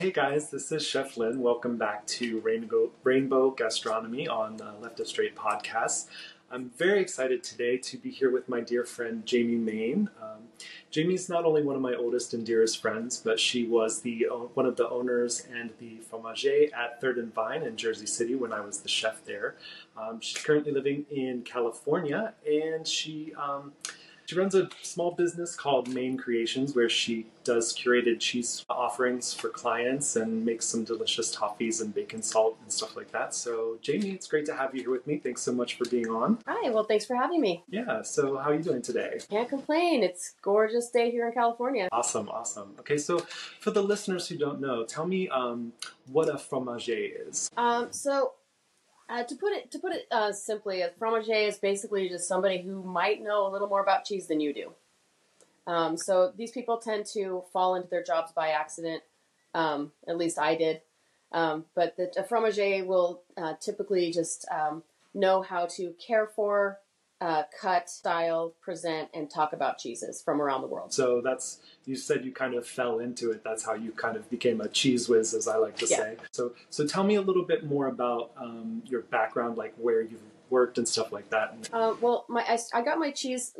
Hey guys, this is Chef Lynn. Welcome back to Rainbow Gastronomy on Left of Straight podcast. I'm very excited today to be here with my dear friend Jamie Main. Jamie's not only one of my oldest and dearest friends, but she was one of the owners and the fromager at Third and Vine in Jersey City when I was the chef there. She's currently living in California, and she runs a small business called Main Creations, where she does curated cheese offerings for clients and makes some delicious toffees and bacon salt and stuff like that. So, Jamie, it's great to have you here with me. Thanks so much for being on. Hi, well, thanks for having me. Yeah, so how are you doing today? Can't complain. It's a gorgeous day here in California. Awesome. Okay, so for the listeners who don't know, tell me what a fromager is. To put it simply, a fromager is basically just somebody who might know a little more about cheese than you do. So these people tend to fall into their jobs by accident. At least I did. But a fromager will typically just know how to care for, cut, style, present, and talk about cheeses from around the world. So you said you kind of fell into it. That's how you kind of became a cheese whiz, as I like to say. So tell me a little bit more about your background, like where you've worked and stuff like that. I got my cheese.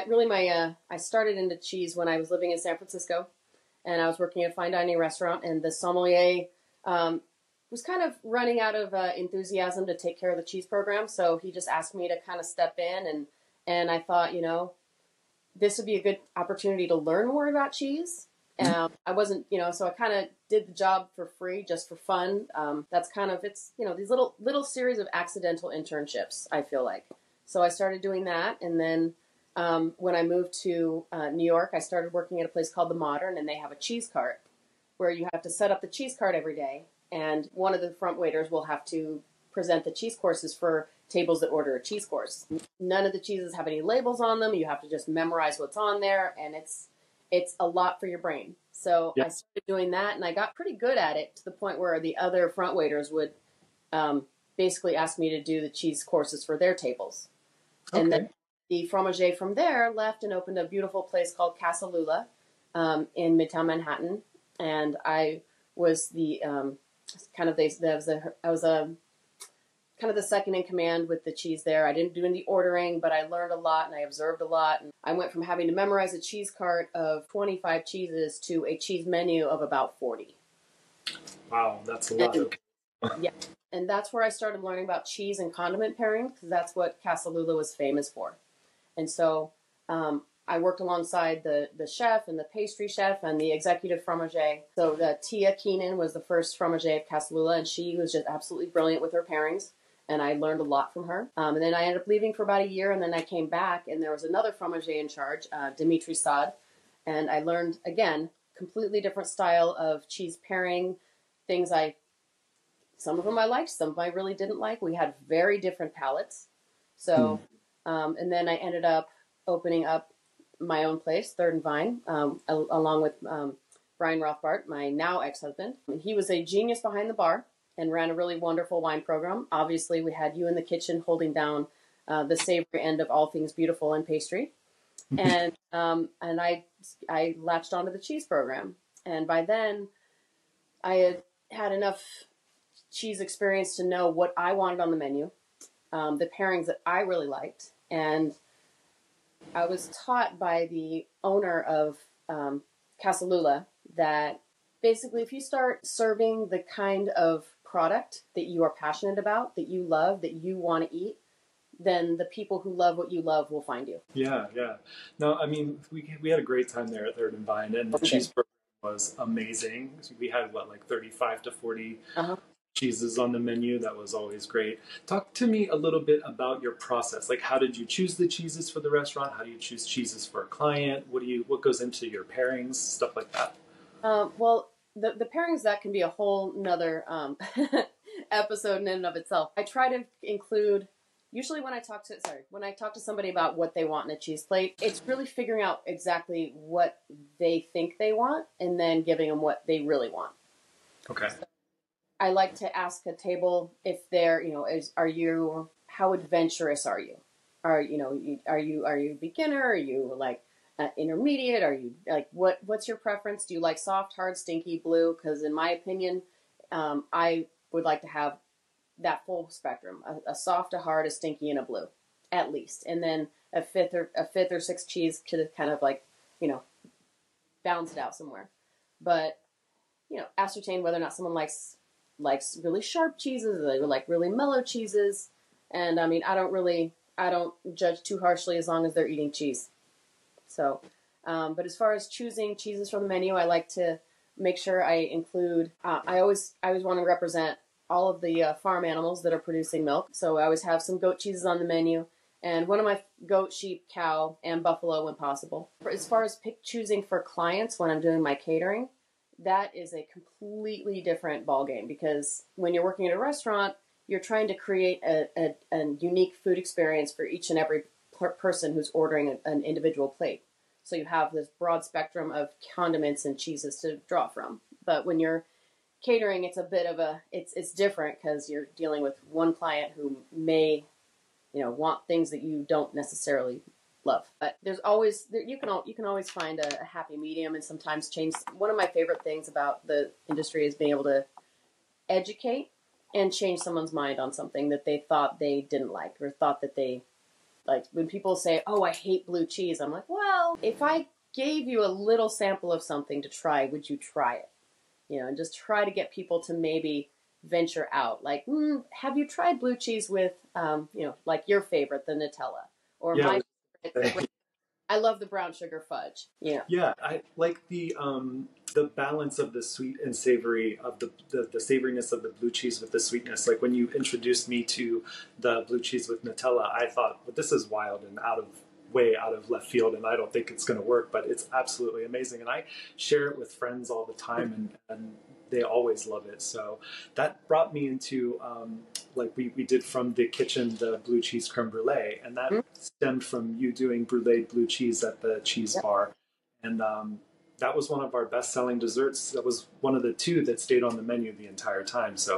I started into cheese when I was living in San Francisco, and I was working at a fine dining restaurant, and the sommelier was kind of running out of enthusiasm to take care of the cheese program. So he just asked me to kind of step in, and I thought, this would be a good opportunity to learn more about cheese. I wasn't, so I kind of did the job for free, just for fun. That's kind of, it's, these little series of accidental internships, I feel like. So I started doing that. And then when I moved to New York, I started working at a place called The Modern, and they have a cheese cart where you have to set up the cheese cart every day. And one of the front waiters will have to present the cheese courses for tables that order a cheese course. None of the cheeses have any labels on them. You have to just memorize what's on there, and it's a lot for your brain. So I started doing that, and I got pretty good at it to the point where the other front waiters would basically ask me to do the cheese courses for their tables. Okay. And then the fromager from there left and opened a beautiful place called Casa Lula in Midtown Manhattan, and I was the I was kind of the second in command with the cheese there. I didn't do any ordering, but I learned a lot and I observed a lot. And I went from having to memorize a cheese cart of 25 cheeses to a cheese menu of about 40. Wow, that's a lot. Yeah, and that's where I started learning about cheese and condiment pairing, because that's what Casa Lula was famous for. And so I worked alongside the chef and the pastry chef and the executive fromager. So Tia Keenan was the first fromager of Casa Lula, and she was just absolutely brilliant with her pairings. And I learned a lot from her. And then I ended up leaving for about a year, and then I came back, and there was another fromager in charge, Dimitri Sade. And I learned, again, completely different style of cheese pairing, some of them I liked, some of them I really didn't like. We had very different palates. So, and then I ended up opening up my own place, Third and Vine, along with Brian Rothbart, my now ex-husband. And he was a genius behind the bar and ran a really wonderful wine program. Obviously, we had you in the kitchen holding down the savory end of all things beautiful and pastry. And I latched onto the cheese program. And by then, I had enough cheese experience to know what I wanted on the menu, the pairings that I really liked. And I was taught by the owner of Casa Lula that basically if you start serving the kind of product that you are passionate about, that you love, that you want to eat, then the people who love what you love will find you. Yeah. No, I mean, we had a great time there at Third and Vine, and the cheese program was amazing. We had, 35 to 40 cheeses on the menu. That was always great. Talk to me a little bit about your process. Like, how did you choose the cheeses for the restaurant? How do you choose cheeses for a client? What goes into your pairings? Stuff like that. The pairings, that can be a whole nother episode in and of itself. I try to include, usually when I talk to somebody about what they want in a cheese plate, it's really figuring out exactly what they think they want and then giving them what they really want. Okay. So I like to ask a table if they're, how adventurous are you? Are you beginner? Are you intermediate? Are you like what's your preference? Do you like soft, hard, stinky, blue? Because in my opinion, I would like to have that full spectrum: a soft, a hard, a stinky, and a blue, at least, and then a fifth or sixth cheese to kind of like, you know, balance it out somewhere. But you know, ascertain whether or not someone likes really sharp cheeses, or they like really mellow cheeses. And I mean, I don't judge too harshly as long as they're eating cheese. So, but as far as choosing cheeses from the menu, I like to make sure I include. I always want to represent all of the farm animals that are producing milk. So I always have some goat cheeses on the menu, and one of my goat, sheep, cow, and buffalo when possible. As far as choosing for clients when I'm doing my catering, that is a completely different ballgame, because when you're working at a restaurant, you're trying to create a unique food experience for each and every person who's ordering an individual plate. So you have this broad spectrum of condiments and cheeses to draw from. But when you're catering, it's a bit of it's different, because you're dealing with one client who may, you know, want things that you don't necessarily love. But there's always, you can always find a happy medium, and sometimes change. One of my favorite things about the industry is being able to educate and change someone's mind on something that they thought they didn't like, or thought that they like. When people say, "Oh, I hate blue cheese," I'm like, well, if I gave you a little sample of something to try, would you try it? You know, and just try to get people to maybe venture out. Like, have you tried blue cheese with, you know, like your favorite, the Nutella, or Yeah, my favorite, I love the brown sugar fudge. Yeah. yeah, I like the balance of the sweet and savory of the savoriness of the blue cheese with the sweetness. Like when you introduced me to the blue cheese with Nutella, I thought, well, this is wild and way out of left field, and I don't think it's going to work, but it's absolutely amazing. And I share it with friends all the time, and they always love it. So that brought me into like we did from the kitchen the blue cheese creme brulee, and that stemmed from you doing brulee blue cheese at the cheese bar, and that was one of our best selling desserts. That was one of the two that stayed on the menu the entire time. So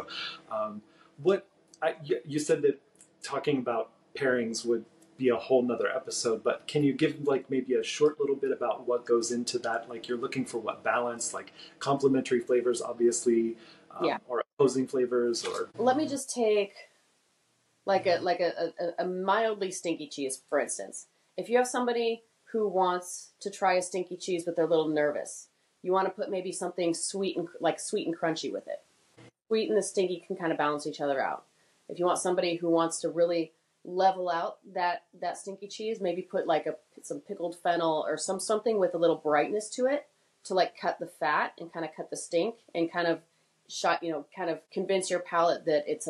what you said that talking about pairings would be a whole nother episode, but can you give like maybe a short little bit about what goes into that? Like you're looking for what balance, like complementary flavors, obviously, or opposing flavors, or Let me just take like a mildly stinky cheese, for instance. If you have somebody who wants to try a stinky cheese but they're a little nervous, you want to put maybe something sweet and crunchy with it. Sweet and the stinky can kind of balance each other out. If you want somebody who wants to really level out that stinky cheese, maybe put like some pickled fennel or something with a little brightness to it, to like cut the fat and kind of cut the stink, and kind of kind of convince your palate that it's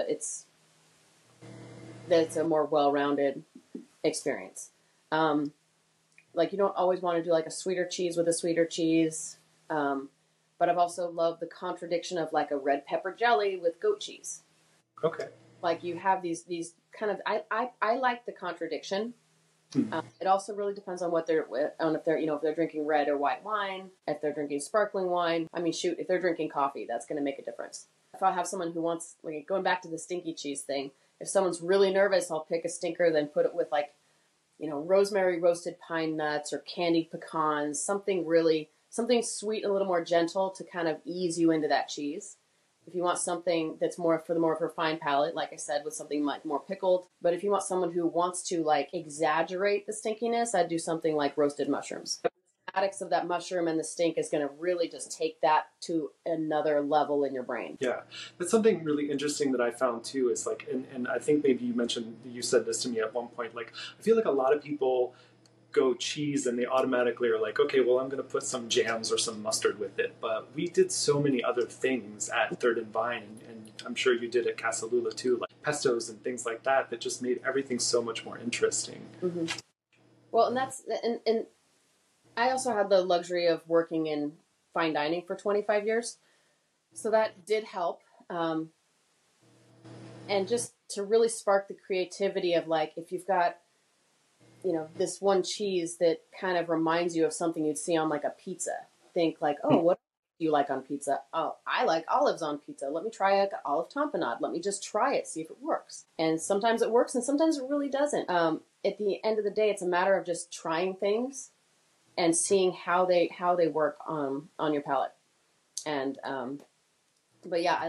a more well-rounded experience. Like you don't always want to do like a sweeter cheese with a sweeter cheese, but I've also loved the contradiction of like a red pepper jelly with goat cheese. okay. Like you have these kind of, I like the contradiction. It also really depends on what they're on, if they're if they're drinking red or white wine, if they're drinking sparkling wine. I mean, shoot, if they're drinking coffee, that's going to make a difference. If I have someone who wants, like going back to the stinky cheese thing, if someone's really nervous, I'll pick a stinker, then put it with like rosemary roasted pine nuts or candied pecans, something sweet, a little more gentle to kind of ease you into that cheese. If you want something that's more for the more refined palate, like I said, with something like more pickled. But if you want someone who wants to like exaggerate the stinkiness, I'd do something like roasted mushrooms. The addicts of that mushroom and the stink is going to really just take that to another level in your brain. Yeah, that's something really interesting that I found too. Is like, and I think maybe you said this to me at one point. Like, I feel like a lot of people go cheese and they automatically are like, okay, well, I'm going to put some jams or some mustard with it. But we did so many other things at Third and Vine, and I'm sure you did at Casalula too, like pestos and things like that just made everything so much more interesting. Mm-hmm. Well, and that's and I also had the luxury of working in fine dining for 25 years, so that did help. And just to really spark the creativity of like, if you've got this one cheese that kind of reminds you of something you'd see on like a pizza. Think like, oh, what do you like on pizza? Oh, I like olives on pizza. Let me try an olive tapenade. Let me just try it, see if it works. And sometimes it works and sometimes it really doesn't. At the end of the day, it's a matter of just trying things and seeing how they work on your palate. And but yeah,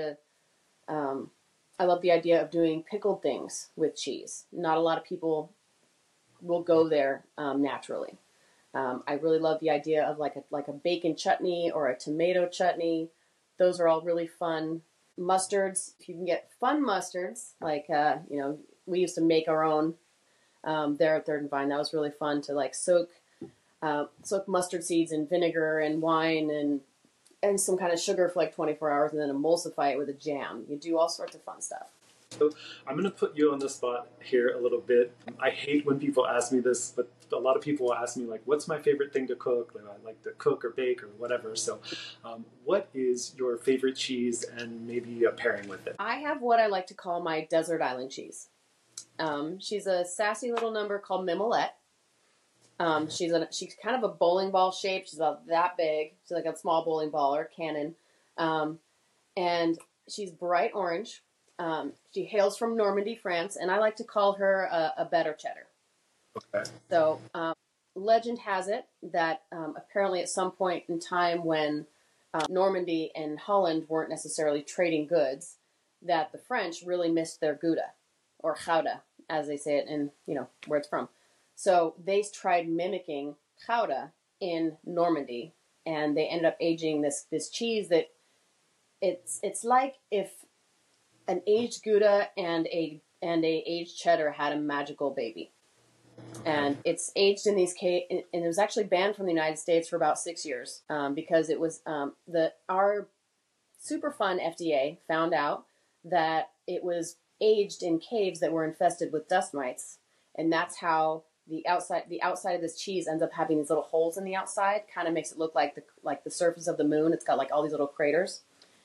I love the idea of doing pickled things with cheese. Not a lot of people will go there naturally. I really love the idea of like a bacon chutney or a tomato chutney. Those are all really fun. Mustards, if you can get fun mustards, like we used to make our own there at Third and Vine. That was really fun to like soak mustard seeds in vinegar and wine and some kind of sugar for like 24 hours and then emulsify it with a jam. You do all sorts of fun stuff. So I'm going to put you on the spot here a little bit. I hate when people ask me this, but a lot of people will ask me, like, what's my favorite thing to cook? Like, I like to cook or bake or whatever. So what is your favorite cheese and maybe a pairing with it? I have what I like to call my desert island cheese. She's a sassy little number called Mimolette. She's kind of a bowling ball shape. She's about that big. She's like a small bowling ball or cannon. And she's bright orange. She hails from Normandy, France, and I like to call her a better cheddar. Okay. So legend has it that apparently at some point in time when Normandy and Holland weren't necessarily trading goods, that the French really missed their Gouda, or Gouda, as they say it in, where it's from. So they tried mimicking Gouda in Normandy, and they ended up aging this cheese that it's like if an aged Gouda and a aged cheddar had a magical baby. And it's aged in these and it was actually banned from the United States for about 6 years because it was our super fun FDA found out that it was aged in caves that were infested with dust mites, and that's how the outside of this cheese ends up having these little holes in the outside. Kind of makes it look like the surface of the moon. It's got like all these little craters.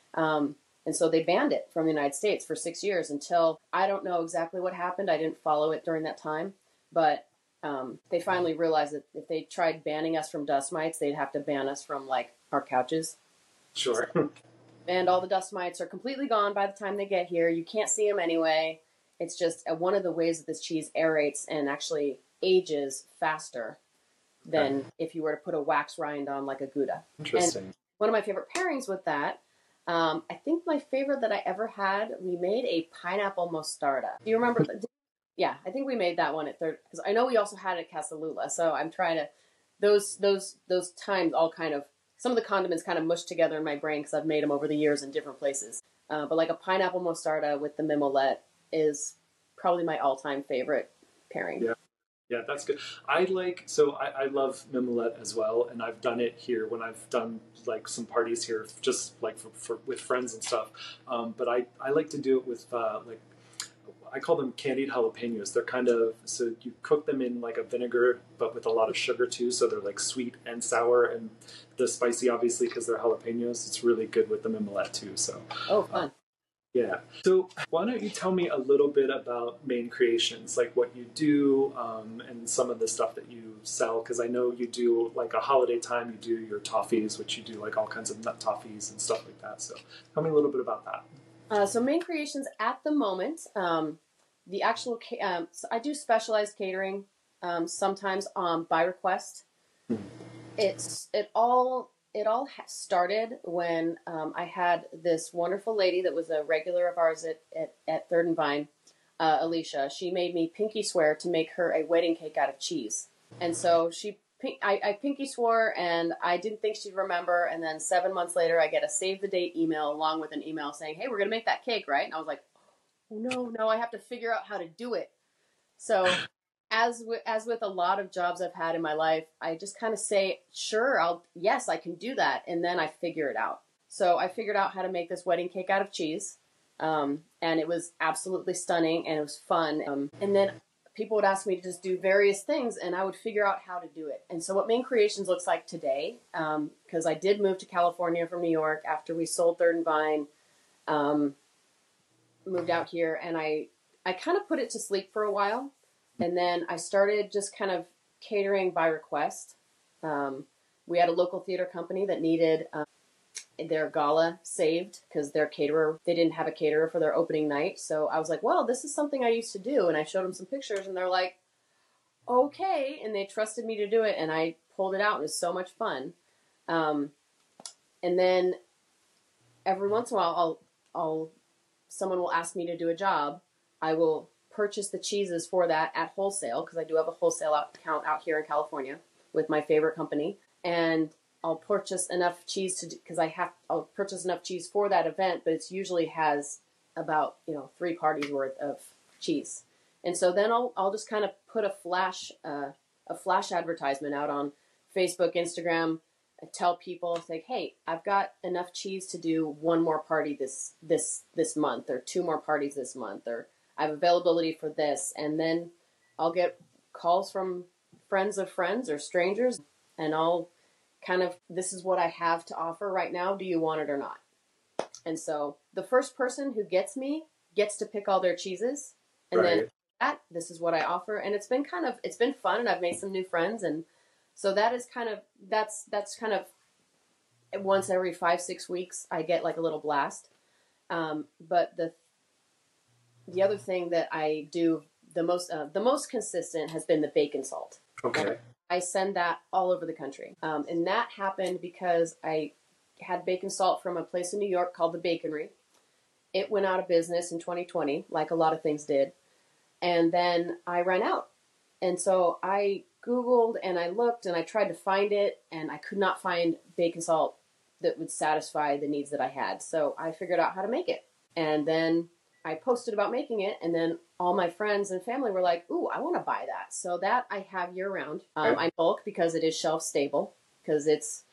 And so they banned it from the United States for 6 years until I don't know exactly what happened. I didn't follow it during that time, but they finally realized that if they tried banning us from dust mites, they'd have to ban us from like our couches. Sure. And all the dust mites are completely gone by the time they get here. You can't see them anyway. It's just one of the ways that this cheese aerates and actually ages faster than if you were to put a wax rind on like a Gouda. Interesting. And one of my favorite pairings with that, I think my favorite that I ever had, we made a pineapple mostarda. Do you remember? Yeah, I think we made that one at Third, because I know we also had it at Casalula. So I'm trying to, those times all kind of, some of the condiments kind of mushed together in my brain because I've made them over the years in different places. But like a pineapple mostarda with the Mimolette is probably my all-time favorite pairing. Yeah. Yeah, that's good. I love Mimolette as well, and I've done it here when I've done like some parties here, just like for with friends and stuff. But I like to do it with I call them candied jalapenos. They're kind of, so you cook them in like a vinegar, but with a lot of sugar too. So they're like sweet and sour, and the spicy obviously because they're jalapenos. It's really good with the Mimolette too. So fun. Yeah. So why don't you tell me a little bit about Main Creations, like what you do and some of the stuff that you sell? Because I know you do like a holiday time, you do your toffees, which you do like all kinds of nut toffees and stuff like that. So tell me a little bit about that. So Main Creations at the moment, the actual, so I do specialized catering sometimes by request. It all started when I had this wonderful lady that was a regular of ours at Third and Vine, Alicia. She made me pinky swear to make her a wedding cake out of cheese. And so I pinky swore, and I didn't think she'd remember. And then 7 months later, I get a save the date email along with an email saying, "Hey, we're going to make that cake, right?" And I was like, "Oh, no, I have to figure out how to do it." So as with a lot of jobs I've had in my life, I just kind of say, sure, yes, I can do that. And then I figure it out. So I figured out how to make this wedding cake out of cheese. And it was absolutely stunning and it was fun. And then people would ask me to just do various things and I would figure out how to do it. And so what Main Creations looks like today, because I did move to California from New York after we sold Third and Vine, moved out here, and I kind of put it to sleep for a while. And then I started just kind of catering by request. We had a local theater company that needed their gala saved because they didn't have a caterer for their opening night. So I was like, well, this is something I used to do. And I showed them some pictures and they're like, okay. And they trusted me to do it. And I pulled it out, and it was so much fun. And then every once in a while, someone will ask me to do a job. I will purchase the cheeses for that at wholesale, because I do have a wholesale account out here in California with my favorite company, and I'll purchase enough cheese I'll purchase enough cheese for that event, but it usually has about 3 parties worth of cheese, and so then I'll just kind of put a flash advertisement out on Facebook, Instagram, and tell people, like, hey, I've got enough cheese to do 1 more party this month, or 2 more parties this month, or I have availability for this, and then I'll get calls from friends of friends or strangers, and I'll kind of, this is what I have to offer right now. Do you want it or not? And so the first person who gets me gets to pick all their cheeses, and then this is what I offer, and it's been fun, and I've made some new friends, and so that is that's kind of once every 5-6 weeks I get like a little blast. But the other thing that I do the most consistent has been the bacon salt. Okay. I send that all over the country. And that happened because I had bacon salt from a place in New York called the Baconry. It went out of business in 2020, like a lot of things did. And then I ran out. And so I Googled and I looked and I tried to find it, and I could not find bacon salt that would satisfy the needs that I had. So I figured out how to make it. And then I posted about making it, and then all my friends and family were like, ooh, I want to buy that. So that I have year round. I bulk because it is shelf stable, because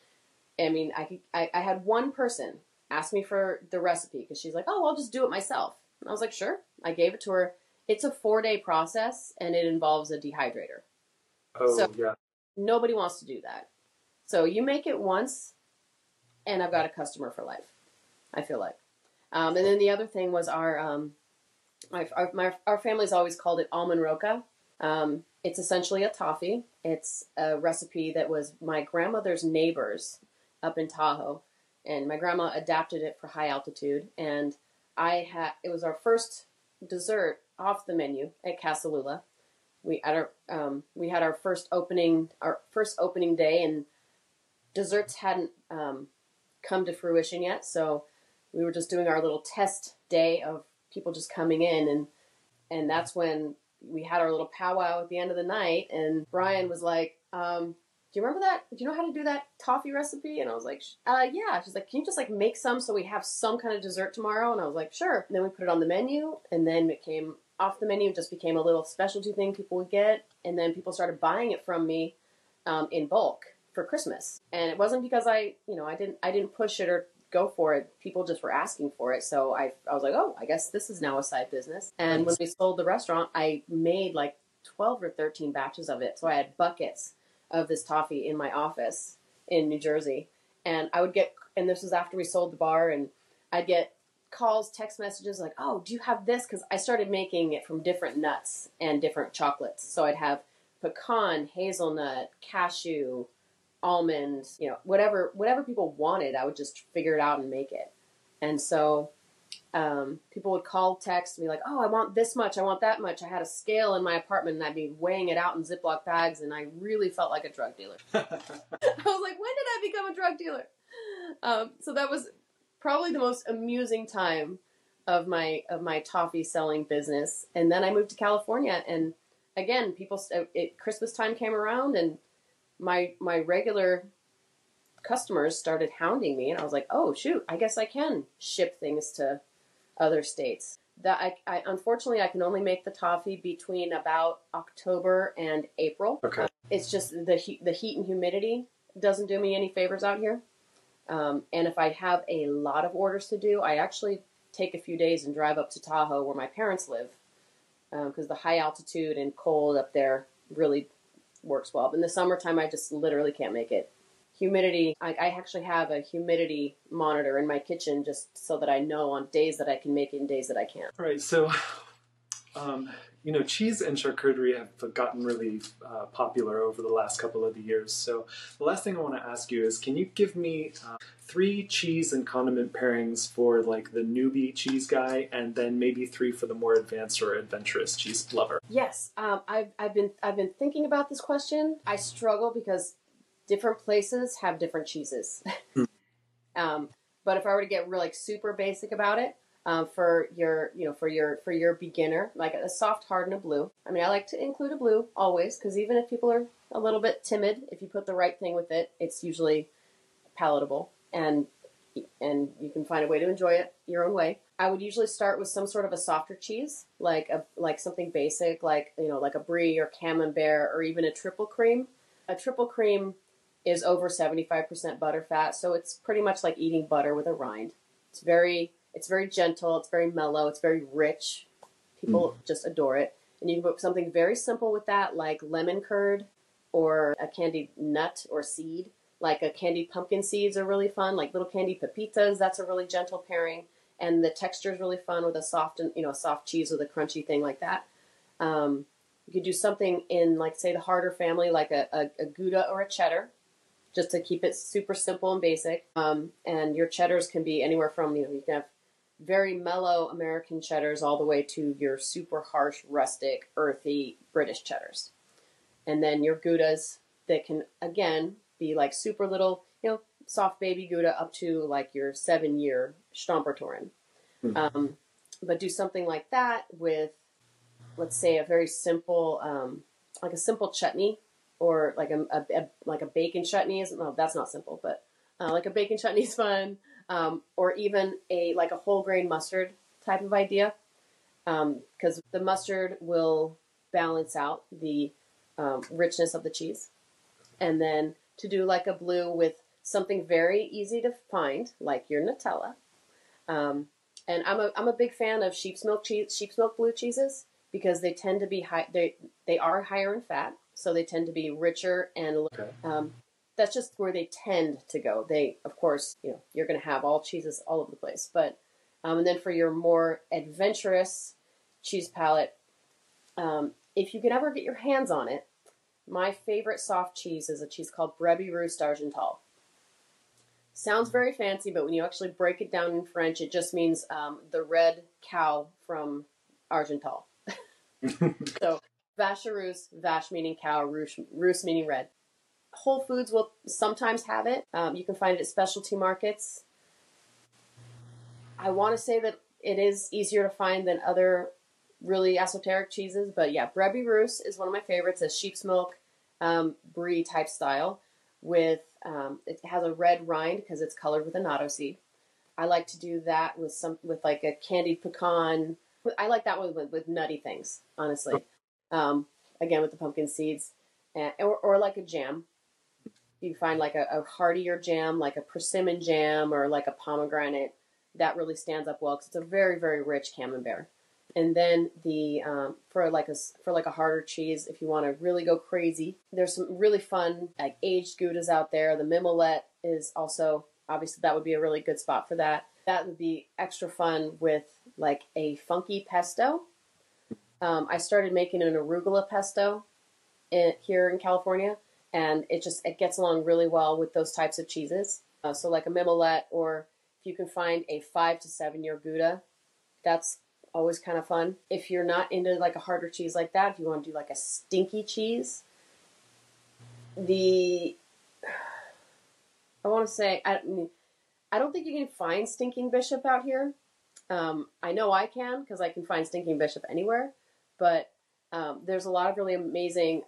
I had one person ask me for the recipe because she's like, oh, I'll just do it myself. And I was like, sure. I gave it to her. It's a 4-day process, and it involves a dehydrator. Oh, so yeah. Nobody wants to do that. So you make it once, and I've got a customer for life, I feel like. And then the other thing was our family's always called it almond roca. It's essentially a toffee. It's a recipe that was my grandmother's neighbors up in Tahoe, and my grandma adapted it for high altitude. And it was our first dessert off the menu at Casalula. We had our first opening day, and desserts hadn't come to fruition yet, so we were just doing our little test day of people just coming in, and that's when we had our little powwow at the end of the night, and Brian was like, do you remember that? Do you know how to do that toffee recipe? And I was like, yeah. She's like, can you just like make some so we have some kind of dessert tomorrow? And I was like, sure. And then we put it on the menu, and then it came off the menu. It just became a little specialty thing people would get, and then people started buying it from me in bulk for Christmas. And it wasn't because I didn't push it or go for it. People just were asking for it. So I was like, oh, I guess this is now a side business. And when we sold the restaurant, I made like 12 or 13 batches of it. So I had buckets of this toffee in my office in New Jersey. And and this was after we sold the bar, and I'd get calls, text messages like, oh, do you have this? Because I started making it from different nuts and different chocolates. So I'd have pecan, hazelnut, cashew, almond, whatever people wanted, I would just figure it out and make it. And so people would call, text, and be like, oh, I want this much, I want that much. I had a scale in my apartment, and I'd be weighing it out in Ziploc bags, and I really felt like a drug dealer. I was like, when did I become a drug dealer? So that was probably the most amusing time of my toffee selling business. And then I moved to California, and again, Christmas time came around, and my regular customers started hounding me, and I was like, oh shoot, I guess I can ship things to other states. That I unfortunately I can only make the toffee between about October and April. Okay. It's just the heat and humidity doesn't do me any favors out here. And if I have a lot of orders to do, I actually take a few days and drive up to Tahoe where my parents live, because the high altitude and cold up there really works well. But in the summertime, I just literally can't make it. Humidity, I actually have a humidity monitor in my kitchen just so that I know on days that I can make it and days that I can't. All right, so cheese and charcuterie have gotten really popular over the last couple of years. So the last thing I want to ask you is, can you give me 3 cheese and condiment pairings for like the newbie cheese guy, and then maybe 3 for the more advanced or adventurous cheese lover? Yes, I've been thinking about this question. I struggle because different places have different cheeses. um, but if I were to get really like, super basic about it, for your, for your beginner, like a soft hard and a blue. I mean, I like to include a blue always, because even if people are a little bit timid, if you put the right thing with it, it's usually palatable, and you can find a way to enjoy it your own way. I would usually start with some sort of a softer cheese, like something basic, like like a brie or camembert, or even a triple cream. A triple cream is over 75% butter fat, so it's pretty much like eating butter with a rind. It's very gentle, it's very mellow, it's very rich. People just adore it. And you can put something very simple with that, like lemon curd or a candied nut or seed. Like a candied pumpkin seeds are really fun, like little candied pepitas. That's a really gentle pairing, and the texture is really fun with a soft soft cheese with a crunchy thing like that. You could do something in, like, say, the harder family, like a Gouda or a cheddar, just to keep it super simple and basic. And your cheddars can be anywhere from you can have very mellow American cheddars all the way to your super harsh, rustic, earthy British cheddars, and then your Goudas that can again be like super little, soft baby Gouda up to like your 7-year Stompertoren. But do something like that with, let's say, a very simple, like a simple chutney, or like a bacon chutney. No, that's not simple, but like a bacon chutney is fun, or even a whole grain mustard type of idea, because the mustard will balance out the richness of the cheese, and then to do like a blue with something very easy to find, like your Nutella. And I'm a big fan of sheep's milk blue cheeses, because they tend to be high. They are higher in fat, so they tend to be richer, and that's just where they tend to go. They, of course, you're going to have all cheeses all over the place, but and then for your more adventurous cheese palette, if you can ever get your hands on it, my favorite soft cheese is a cheese called Brebis Argental. Sounds very fancy, but when you actually break it down in French, it just means the red cow from Argental. So, vache rousse, vache meaning cow, rousse meaning red. Whole Foods will sometimes have it. You can find it at specialty markets. I want to say that it is easier to find than other really esoteric cheeses, but yeah, Brebis Rousse is one of my favorites. It's sheep's milk brie type style with it has a red rind because it's colored with annatto seed. I like to do that with like a candied pecan. I like that one with nutty things, honestly. Again, with the pumpkin seeds, or like a jam. You find like a heartier jam, like a persimmon jam, or like a pomegranate. That really stands up well because it's a very, very rich camembert. And then the for like a harder cheese, if you want to really go crazy, there's some really fun like aged Goudas out there. The Mimolette is also, obviously, that would be a really good spot for that. That would be extra fun with like a funky pesto. I started making an arugula pesto here in California, and it gets along really well with those types of cheeses. So like a Mimolette, or if you can find a 5 to 7 year Gouda, that's always kind of fun. If you're not into like a harder cheese like that, if you want to do like a stinky cheese, I want to say, I don't think you can find Stinking Bishop out here. I know I can, because I can find Stinking Bishop anywhere, but there's a lot of really amazing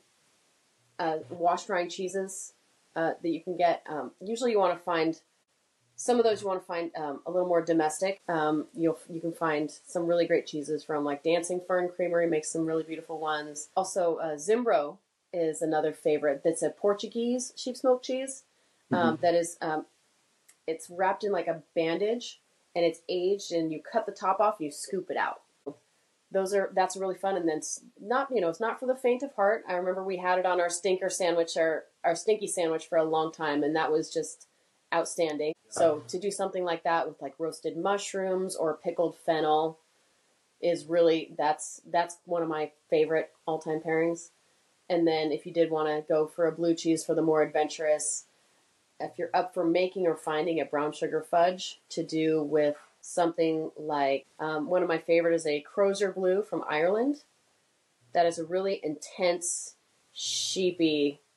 wash drying cheeses that you can get. Usually you want to find some of those, you want to find a little more domestic. You can find some really great cheeses from like Dancing Fern Creamery makes some really beautiful ones. Also, Zimbro is another favorite. That's a Portuguese sheep's milk cheese that is it's wrapped in like a bandage, and it's aged, and you cut the top off, and you scoop it out. That's really fun, and then it's not for the faint of heart. I remember we had it on our stinker sandwich, our stinky sandwich, for a long time, and that was just outstanding. So to do something like that with like roasted mushrooms or pickled fennel is really, that's one of my favorite all-time pairings. And then if you did want to go for a blue cheese for the more adventurous, if you're up for making or finding a brown sugar fudge to do with something like, one of my favorite is a Crozier Blue from Ireland. That is a really intense, sheepy,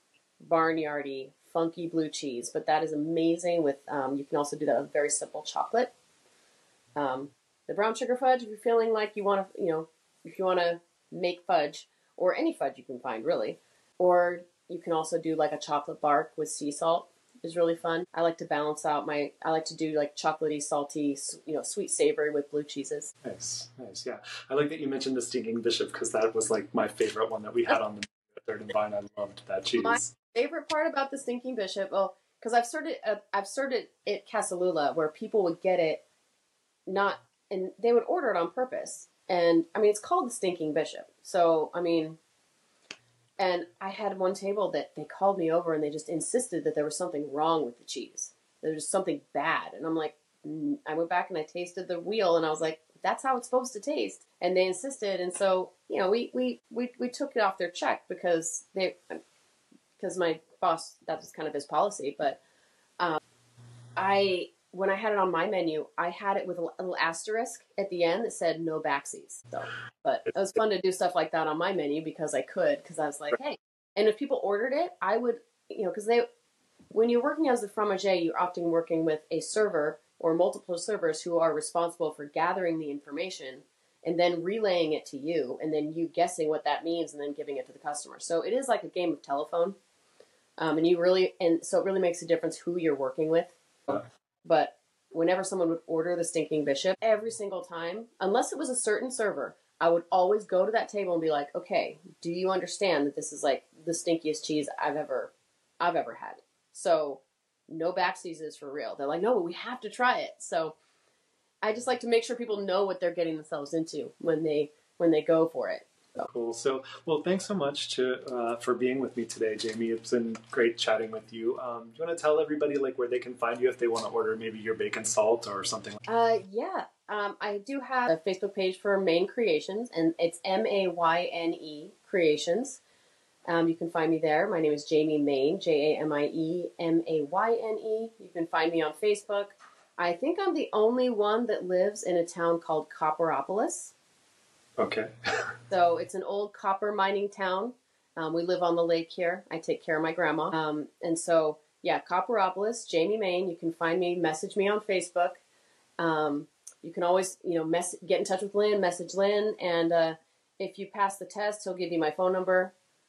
barnyardy, funky blue cheese, but that is amazing with, you can also do that with very simple chocolate. The brown sugar fudge, if you're feeling like you want to, if you want to make fudge, or any fudge you can find really, or you can also do like a chocolate bark with sea salt, is really fun. I like to balance out I like to do like chocolatey, salty, sweet savory with blue cheeses. Nice, nice, yeah. I like that you mentioned the Stinking Bishop because that was like my favorite one that we had on the Third and Vine. I loved that cheese. My favorite part about the Stinking Bishop, well, because I've served it at Casalula where people would get it and they would order it on purpose. And I mean, it's called the Stinking Bishop. So, I mean, and I had one table that they called me over and they just insisted that there was something wrong with the cheese. There was something bad. And I'm like, I went back and I tasted the wheel and I was like, that's how it's supposed to taste. And they insisted. And so, we took it off their check because my boss, that was kind of his policy. But when I had it on my menu, I had it with a little asterisk at the end that said no backsies. So, but it was fun to do stuff like that on my menu because I was like, hey. And if people ordered it, I would, because when you're working as the fromager, you're often working with a server or multiple servers who are responsible for gathering the information and then relaying it to you, and then you guessing what that means and then giving it to the customer. So it is like a game of telephone. So it really makes a difference who you're working with. But whenever someone would order the Stinking Bishop, every single time, unless it was a certain server, I would always go to that table and be like, okay, do you understand that this is like the stinkiest cheese I've ever had? So no backsies is for real. They're like, no, but we have to try it. So I just like to make sure people know what they're getting themselves into when they go for it. Cool. So, well, thanks so much for being with me today, Jamie. It's been great chatting with you. Do you want to tell everybody like where they can find you if they want to order maybe your bacon salt or something like that? Yeah. I do have a Facebook page for Mayne Creations, and it's Mayne Creations. You can find me there. My name is Jamie Mayne, JamieMayne. You can find me on Facebook. I think I'm the only one that lives in a town called Copperopolis. Okay. So it's an old copper mining town. We live on the lake here. I take care of my grandma. And so, yeah, Copperopolis, Jamie Mayne. You can find me, message me on Facebook. You can always, get in touch with Lynn, message Lynn. And if you pass the test, he'll give you my phone number.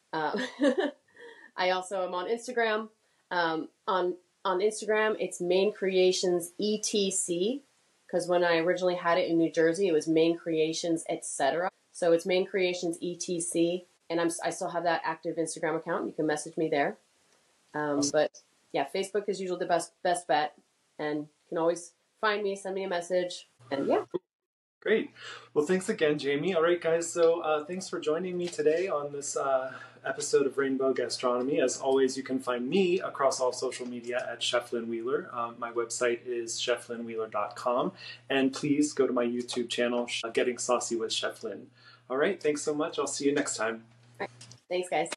I also am on Instagram. On Instagram, it's Mayne Creations ETC. Because when I originally had it in New Jersey, it was Mayne Creations, etc. So it's Mayne Creations ETC, and I still have that active Instagram account. You can message me there. But yeah, Facebook is usually the best bet, and you can always find me, send me a message, and yeah. Great. Well, thanks again, Jamie. All right, guys. So thanks for joining me today on this episode of Rainbow Gastronomy. As always, you can find me across all social media at Chef Lynn Wheeler. My website is cheflynnwheeler.com. And please go to my YouTube channel, Getting Saucy with Chef Lynn. All right. Thanks so much. I'll see you next time. All right. Thanks, guys.